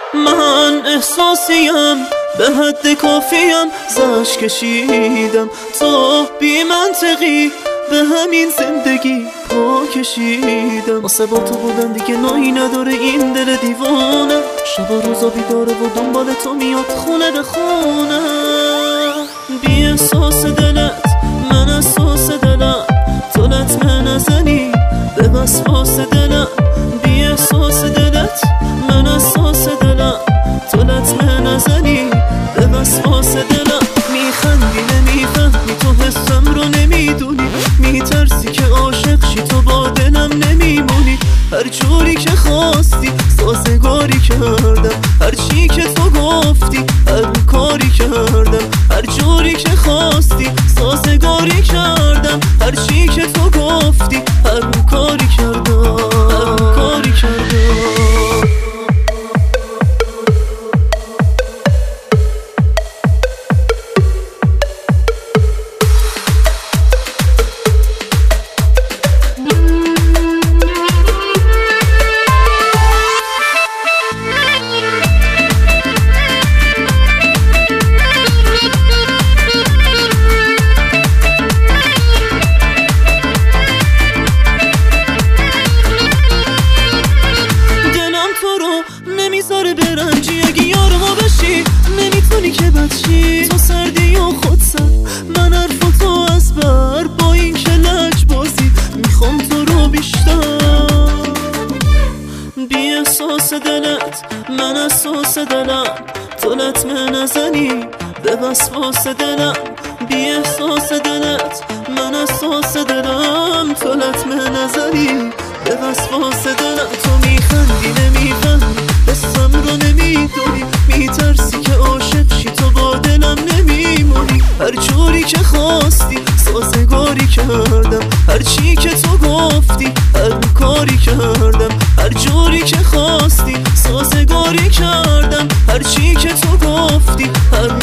من احساسیم به حد کافیم زش کشیدم، تو بی منطقی به همین زندگی پا کشیدم. واسه با تو بودن دیگه نایی نداره این دل دیوانه، شب روزا بیداره و دنبال تو میاد خونه به خونه. بی احساس دلت من احساس دلم، تو لطمه نزنی به وسواس دلم. بی احساس دلت من احساس دلم، تو لطمه نزنی به وسواس دلم. میخندی نمیفهمی تو حسم رو نمیدونی، میترسی که عاشق شی تو با دلم نمیمونی. هر جوری که خواستی سازگاری کردم، هر چی که تو گفتی هر کاری کردم. هر جوری که خواستی سازگاری کردم، هر چی که تو گفتی هر کاری کردم، هر کاری کردم. نمیذاره برنجی، اگه یار ما بشی نمیتونی که بچی. تو سردی و خود سرد، من حرفاتو از بر با این که لج بازی میخوام تو رو بیشتر. بی احساس دلت من احساس دلم، تو لطمه نزنی به وسواس دلم. بی احساس دلت من احساس دلم، تو لطمه نزنی به وسواس دلم. تو میخندی نمیفهمی حسم رو نمیدونی، میترسی که عاشق شی تو با دلم نمیمونی. هر جوری که خواستی سازگاری کردم، هر چی که تو گفتی هر کاری کردم. هر جوری که خواستی سازگاری کردم، هر چی که تو گفتی هر